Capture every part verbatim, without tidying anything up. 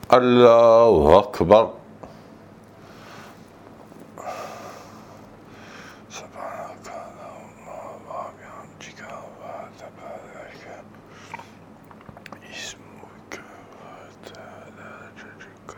الله أكبر. سبحانك اللهم وبحمدك وتبارك اسمك وتعالى جدك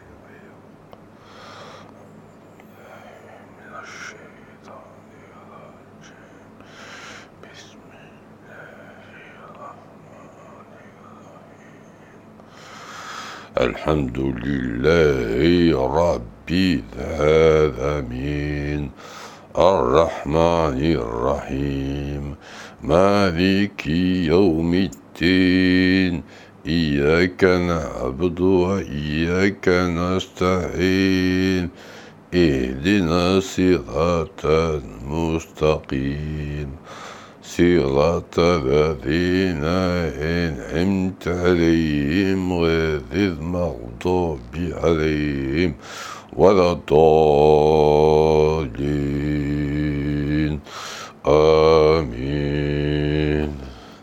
من الشيطان الرجيم. بسم الله الرحمن الرحيم. الحمد لله رب العالمين الرحمن الرحيم مالك يوم الدين. إياك نعبد وإياك نستعين. اهدنا الصراط المستقيم صراط الذين أنعمت عليهم غير المغضوب عليهم ولا الضالين. آمين.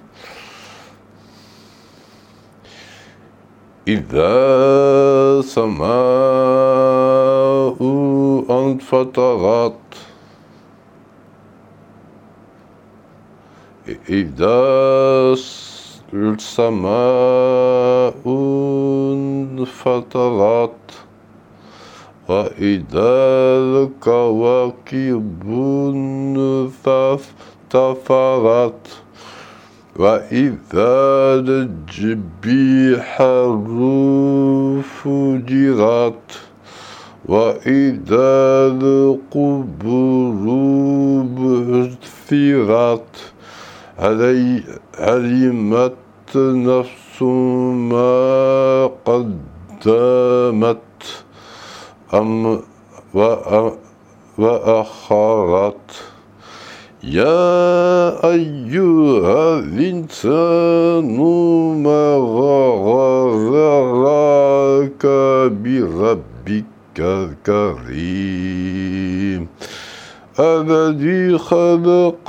إذا السماء انفطرت إذا السماء انفطرت وإذا الكواكب انتثرت وإذا الجبال فجرت وإذا القبور بعثرت علمت نفس ما قدمت أم وأخرت. يا أيها الإنسان ما غرك بربك الكريم الذي خلق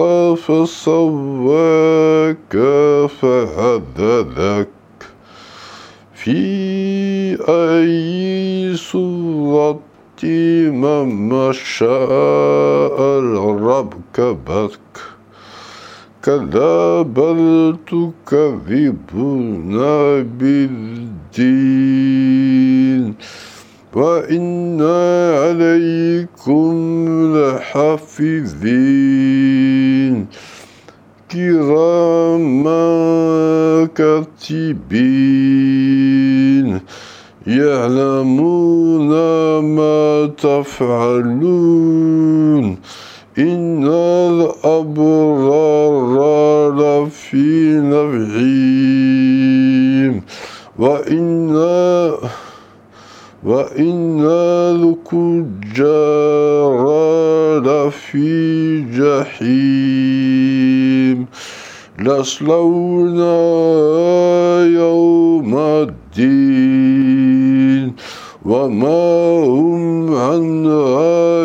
فسواك فعدلك في أي صورة ما شاء ركبك. كلا بل تكذبون بالدين وإن عليكم لحافظين كراما كاتبين يعلمون ما تفعلون. إن الأبرار لفي نعيم وإن وإن الفجار لفي جحيم يصلونها يوم الدين وما هم عنها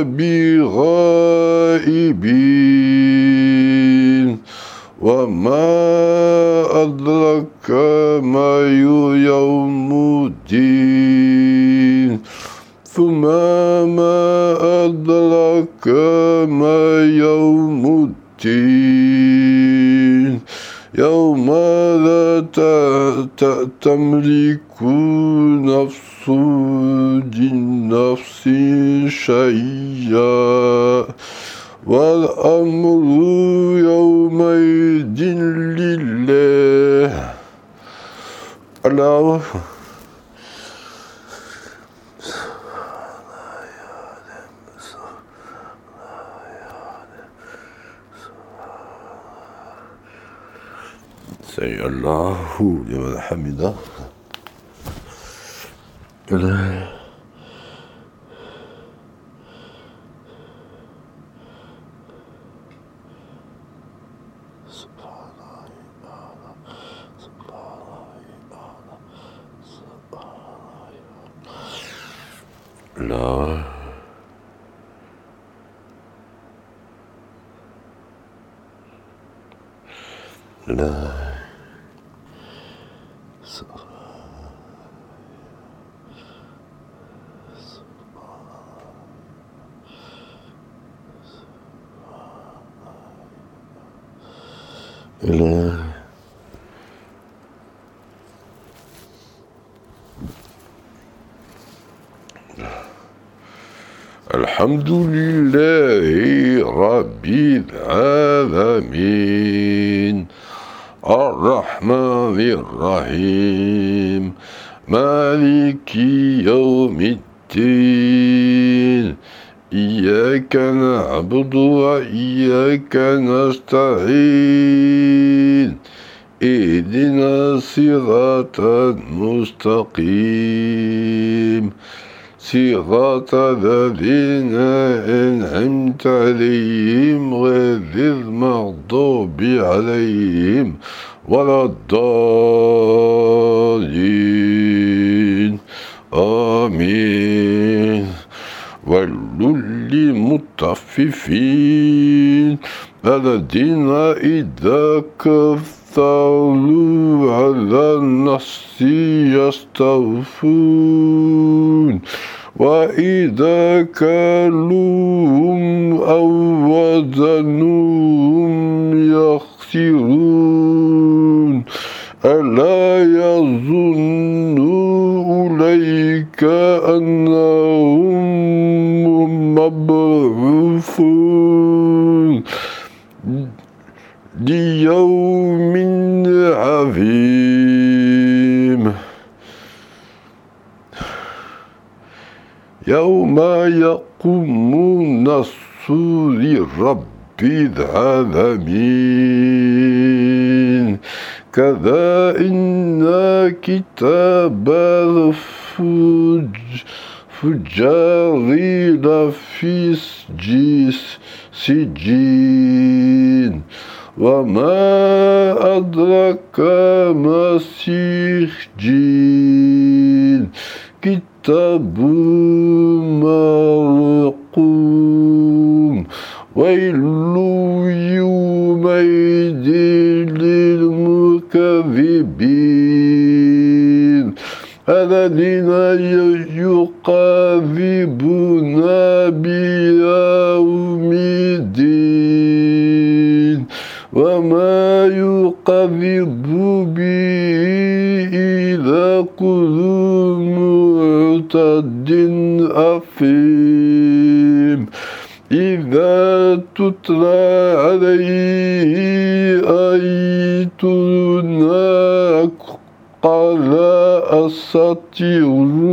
بغائبين. وما أدرك ما يوم الدين ثم ما أدرك ما يوم الدين يوم لا تملك نفس لنفس شيئا والأمر يومئذ لله. الله سمع الله لمن حمده. لا لا إله. الحمد لله رب العالمين الرحمن الرحيم مالك يوم الدين إياك نعبد وإياك نستعين اهدنا الصراط المستقيم صراط الذين أنعمت عليهم غير المغضوب عليهم ولا الضالين آمين. ويل للمطففين الذين إذا كفروا على الناس يستوفون وإذا كالوهم أو وزنوهم يخسرون ألا يظن أولئك أنهم مبعوثون ليوم عظيم يوم يقوم الناس لرب العالمين كذا إن كتاب الفجار لفي سجين وما أدرك ما سجين كتاب مرقوم ويل يومئذ للمكذبين الذين يكذبون بيوم الدين وما يكذب به إلا كل معتد أثيم إذا تتلى عليه آياتنا قال أساطير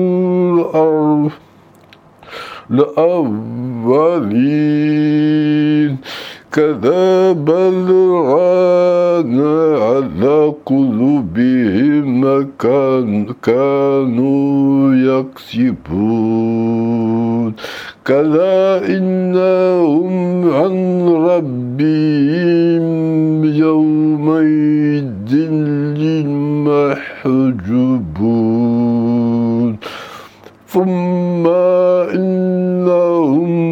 الأولين كذب الران على قلوبهم ما كانوا يكسبون كلا إنهم عن ربهم يومئذ لمحجوبون ثم إنهم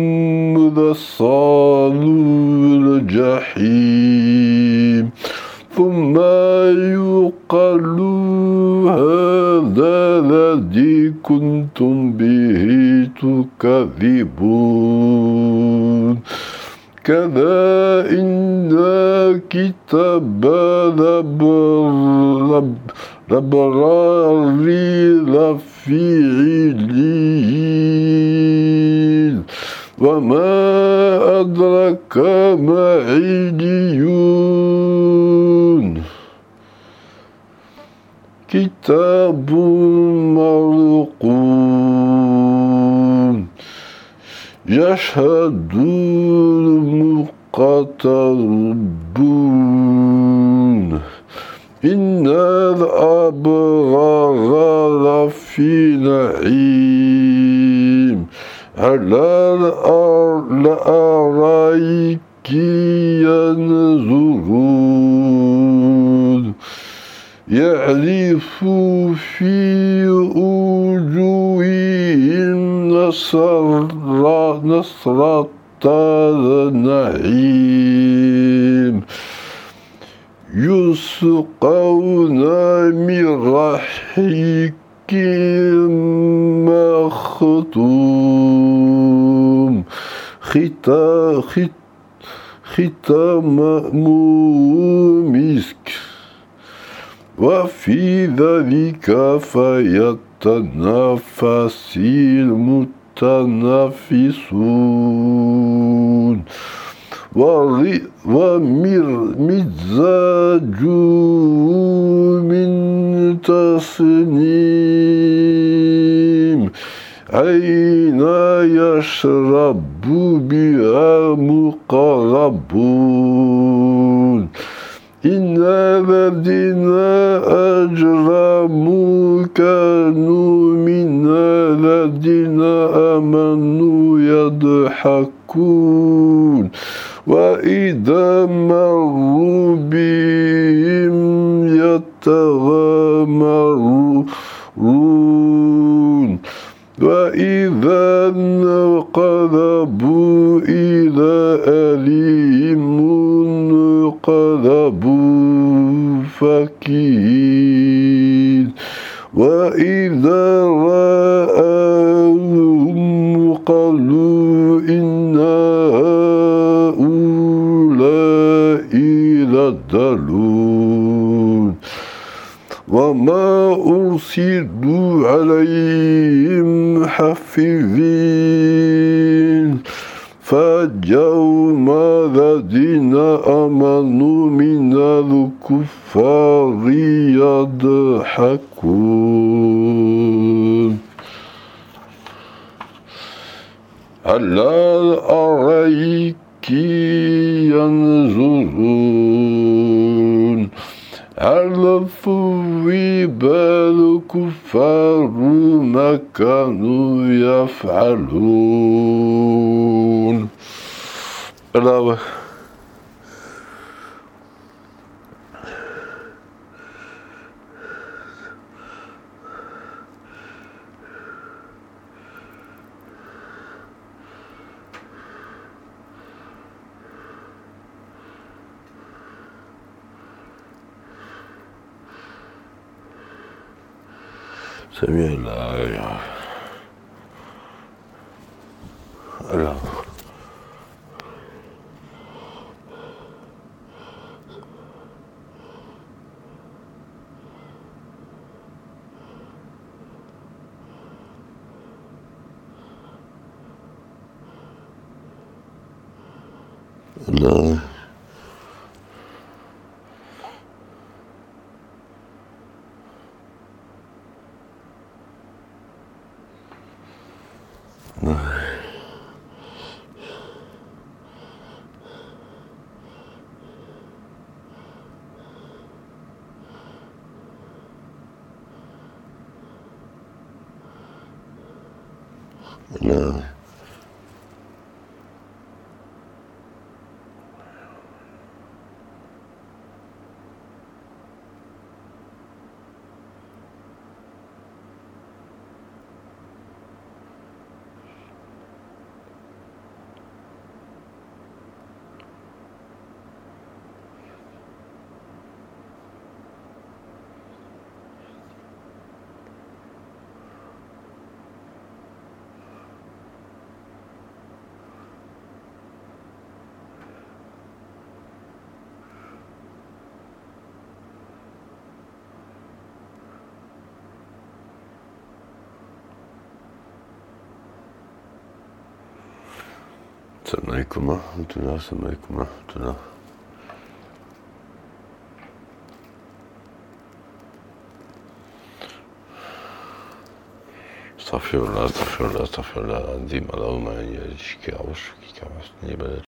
لصالو الجحيم ثم يقال هذا الذي كنتم به تكذبون كذا إن كتاب الأبرار لفي عليين وما أدرك ما عليون كتاب مرقوم يشهد المقربون إن الأبرار لفي نعيم على الأرائك ينظرون يعرف في وجوههم نصرة النعيم يسقون من رحيق مختوم ختام ختامه مسك وفي ذلك فيتنافس المتنافسون ومزاج من تسنيم عينا يشرب بها المقربون إن الذين أجرموا كانوا من الذين آمنوا يضحكون وإذا مروا بهم يتغامرون وإذا انقلبوا إلى أهلهم انقلبوا فكهين وإذا رأوهم قالوا إن هؤلاء لضالون وما أرسلوا عليهم حافظين فاليوم الذين آمنوا من الكفار يضحكون على الأرائك ينظرون هل ثوب الكفار ما كانوا يفعلون. الله سمع الله الله الله الله السلام عليكم ورحمة الله. السلام عليكم ورحمة الله. استغفر الله استغفر الله استغفر الله العظيم اللهم اني اشكي واشكيك وحسن عبادتك.